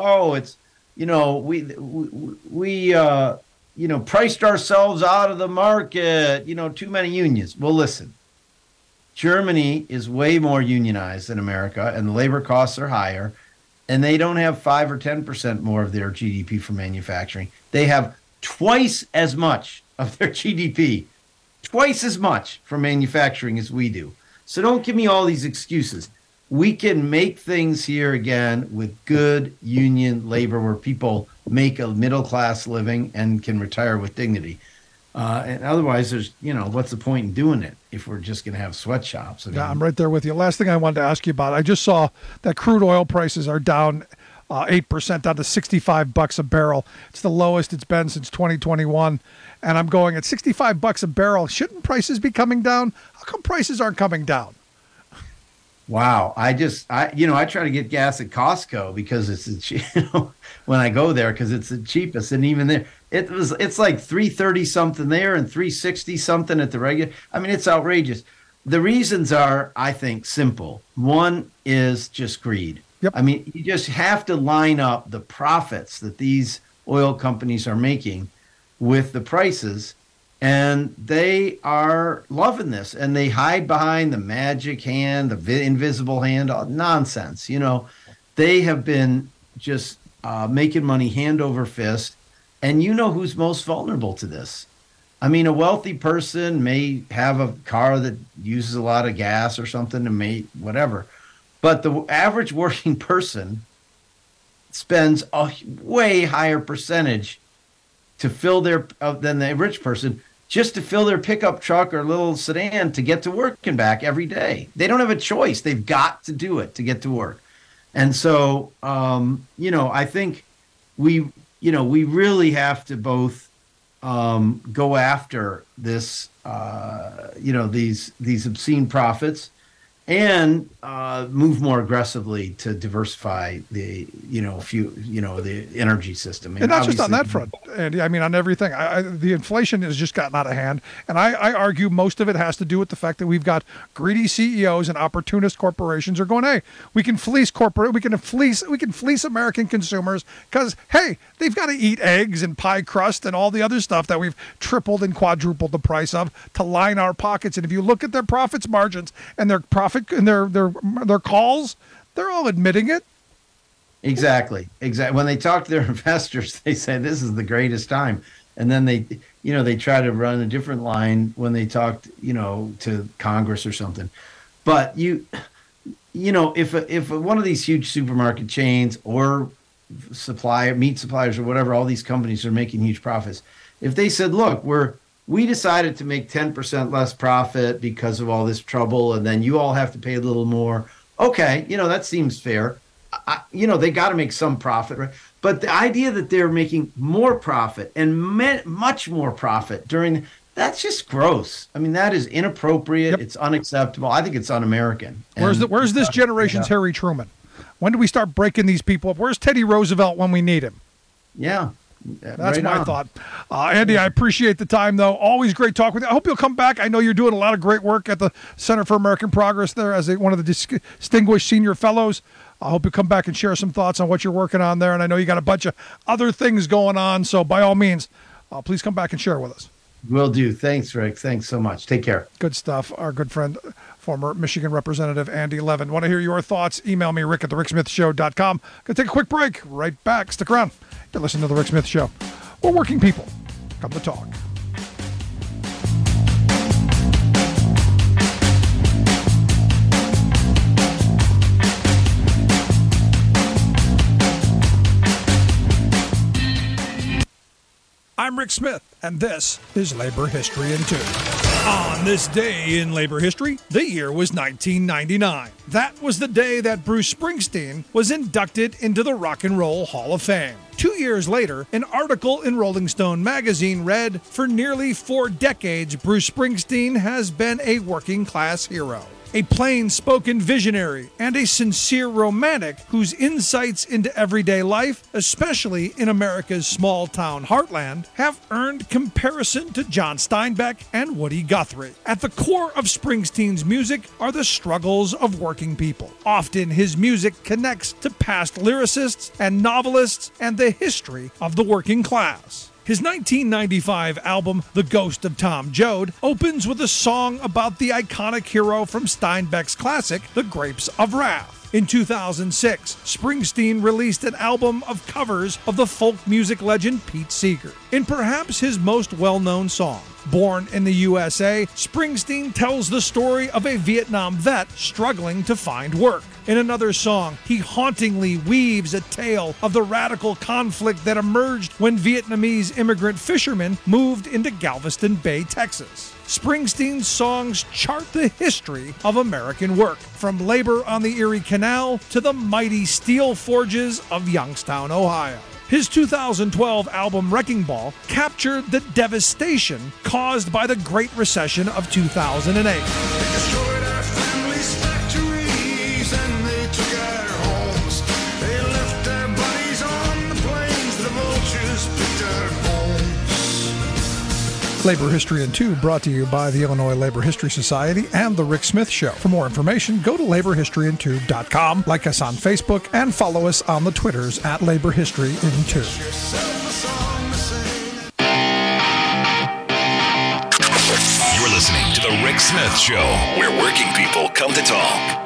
[SPEAKER 5] We priced ourselves out of the market. Too many unions. Well, listen, Germany is way more unionized than America, and the labor costs are higher, and they don't have 5 or 10% more of their GDP for manufacturing. They have twice as much of their GDP, twice as much for manufacturing as we do. So don't give me all these excuses. We can make things here again with good union labor where people make a middle-class living and can retire with dignity. And otherwise, there's, what's the point in doing it if we're just going to have sweatshops?
[SPEAKER 16] Yeah, I'm right there with you. Last thing I wanted to ask you about, I just saw that crude oil prices are down 8%, down to $65 a barrel. It's the lowest it's been since 2021. And I'm going, at $65 a barrel, shouldn't prices be coming down? How come prices aren't coming down?
[SPEAKER 5] Wow. I try to get gas at Costco because it's, when I go there, because it's the cheapest. And even there, it's like $3.30 something there and $3.60 something at the regular. I mean, it's outrageous. The reasons are, I think, simple. One is just greed.
[SPEAKER 16] Yep.
[SPEAKER 5] I mean, you just have to line up the profits that these oil companies are making with the prices, and they are loving this, and they hide behind the magic hand, the invisible hand, nonsense. They have been just making money hand over fist, and who's most vulnerable to this? I mean, a wealthy person may have a car that uses a lot of gas or something, and whatever. But the average working person spends a way higher percentage to fill than the rich person, just to fill their pickup truck or little sedan to get to work and back every day. They don't have a choice. They've got to do it to get to work. And so, I think we really have to both go after this, these obscene profits, and move more aggressively to diversify the energy system.
[SPEAKER 16] And not just on that front, Andy. I mean, on everything. The inflation has just gotten out of hand, and I argue most of it has to do with the fact that we've got greedy CEOs and opportunist corporations are going, hey, we can fleece American consumers because, hey, they've got to eat eggs and pie crust and all the other stuff that we've tripled and quadrupled the price of to line our pockets. And if you look at their profits margins and their profit and their calls, they're all admitting it.
[SPEAKER 5] Exactly. When they talk to their investors, they say this is the greatest time, and then they try to run a different line when they talk to Congress or something. But if one of these huge supermarket chains or meat suppliers or whatever, all these companies are making huge profits. If they said, look, we decided to make 10% less profit because of all this trouble, and then you all have to pay a little more. Okay, that seems fair. They got to make some profit, right? But the idea that they're making more profit and much more profit that's just gross. I mean, that is inappropriate. Yep. It's unacceptable. I think it's un-American.
[SPEAKER 16] Where's this generation's Harry Truman? When do we start breaking these people up? Where's Teddy Roosevelt when we need him?
[SPEAKER 5] Yeah.
[SPEAKER 16] That's right my thought. Andy, I appreciate the time, though. Always great talk with you. I hope you'll come back. I know you're doing a lot of great work at the Center for American Progress there as one of the distinguished senior fellows. I hope you come back and share some thoughts on what you're working on there. And I know you got a bunch of other things going on. So by all means, please come back and share with us.
[SPEAKER 5] Will do. Thanks, Rick. Thanks so much. Take care.
[SPEAKER 16] Good stuff. Our good friend, former Michigan Representative Andy Levin. Want to hear your thoughts? Email me, rick@thericksmithshow.com. Going to take a quick break. Right back. Stick around. You're listening to The Rick Smith Show. We're working people. Come to talk. I'm Rick Smith, and this is Labor History in 2. On this day in labor history, the year was 1999. That was the day that Bruce Springsteen was inducted into the Rock and Roll Hall of Fame. 2 years later, an article in Rolling Stone magazine read, "For nearly 4 decades, Bruce Springsteen has been a working class hero." a plain-spoken visionary, and a sincere romantic whose insights into everyday life, especially in America's small-town heartland, have earned comparison to John Steinbeck and Woody Guthrie. At the core of Springsteen's music are the struggles of working people. Often his music connects to past lyricists and novelists and the history of the working class. His 1995 album, The Ghost of Tom Joad, opens with a song about the iconic hero from Steinbeck's classic, The Grapes of Wrath. In 2006, Springsteen released an album of covers of the folk music legend Pete Seeger. In perhaps his most well-known song, Born in the USA, Springsteen tells the story of a Vietnam vet struggling to find work. In another song, he hauntingly weaves a tale of the radical conflict that emerged when Vietnamese immigrant fishermen moved into Galveston Bay, Texas. Springsteen's songs chart the history of American work, from labor on the Erie Canal to the mighty steel forges of Youngstown, Ohio. His 2012 album Wrecking Ball captured the devastation caused by the Great Recession of 2008. Labor History in 2 brought to you by the Illinois Labor History Society and The Rick Smith Show. For more information, go to laborhistoryin2.com, like us on Facebook, and follow us on the Twitters at Labor History in 2.
[SPEAKER 15] You're listening to The Rick Smith Show, where working people come to talk.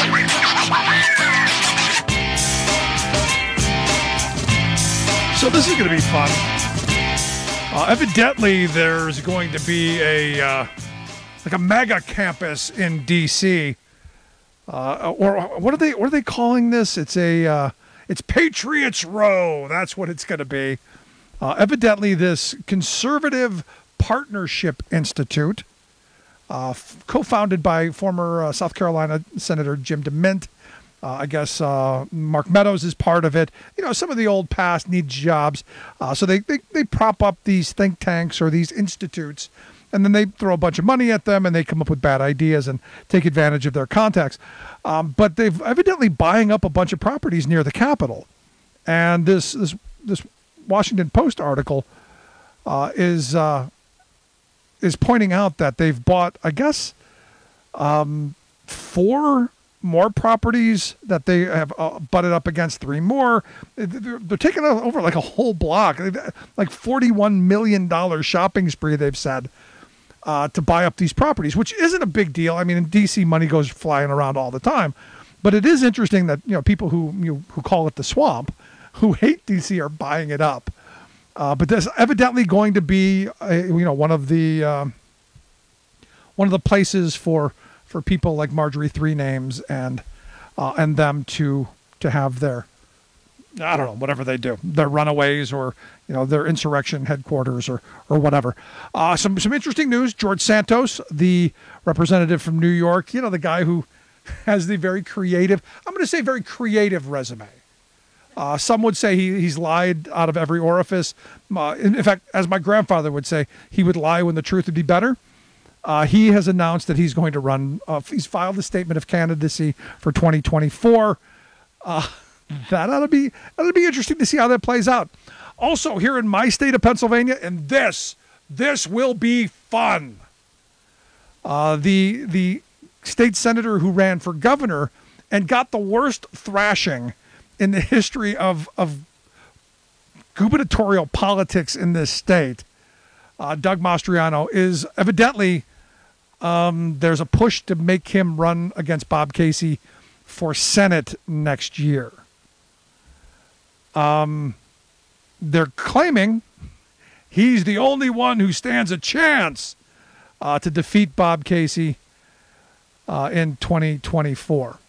[SPEAKER 16] So this is going to be fun. Evidently, there's going to be a mega campus in D.C. Or what are they calling this? It's Patriots Row. That's what it's going to be. Evidently, this Conservative Partnership Institute, co-founded by former South Carolina Senator Jim DeMint. I guess Mark Meadows is part of it. You know, some of the old past need jobs. So they prop up these think tanks or these institutes, and then they throw a bunch of money at them, and they come up with bad ideas and take advantage of their contacts. But they've evidently buying up a bunch of properties near the Capitol. And this Washington Post article is pointing out that they've bought, I guess, 4 more properties that they have butted up against 3 more. They're taking over like a whole block, like $41 million shopping spree, they've said, to buy up these properties, which isn't a big deal. I mean, in D.C., money goes flying around all the time. But it is interesting that, you know, people who call it the swamp, who hate D.C., are buying it up. But there's evidently going to be, one of the places for people like Marjorie Three Names and them to have their, I don't know, whatever they do, their runaways or, their insurrection headquarters or whatever. Some interesting news. George Santos, the representative from New York, the guy who has the very creative resume. Some would say he's lied out of every orifice. In fact, as my grandfather would say, he would lie when the truth would be better. He has announced that he's going to run. He's filed a statement of candidacy for 2024. That ought to be interesting to see how that plays out. Also, here in my state of Pennsylvania, and this will be fun. The state senator who ran for governor and got the worst thrashing in the history of gubernatorial politics in this state, Doug Mastriano, is evidently there's a push to make him run against Bob Casey for Senate next year. They're claiming he's the only one who stands a chance to defeat Bob Casey in 2024.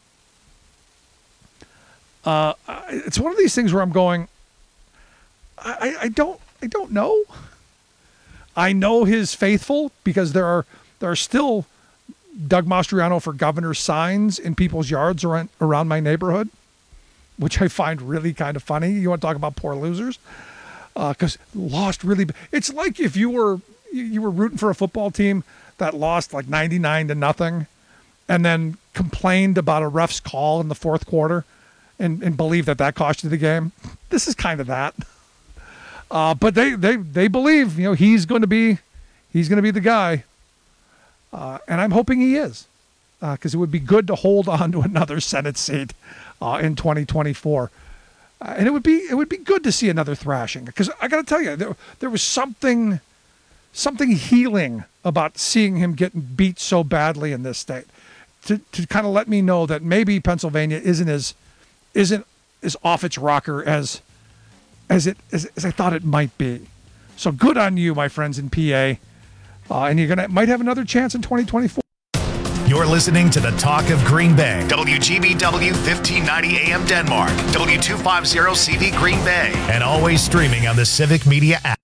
[SPEAKER 16] It's one of these things where I'm going, I don't know. I know his faithful because there are still Doug Mastriano for governor signs in people's yards around my neighborhood, which I find really kind of funny. You want to talk about poor losers? Because lost really. It's like if you were rooting for a football team that lost like 99-0, and then complained about a ref's call in the fourth quarter and believed that cost you the game. This is kind of that. But they believe, he's going to be the guy. And I'm hoping he is, because it would be good to hold on to another Senate seat in 2024. And it would be good to see another thrashing, because I got to tell you, there was something healing about seeing him getting beat so badly in this state, to kind of let me know that maybe Pennsylvania isn't as off its rocker as I thought it might be. So good on you, my friends in PA, and you're might have another chance in 2024.
[SPEAKER 1] You're listening to the Talk of Green Bay. WGBW 1590 AM Denmark. W250 CV Green Bay. And always streaming on the Civic Media app.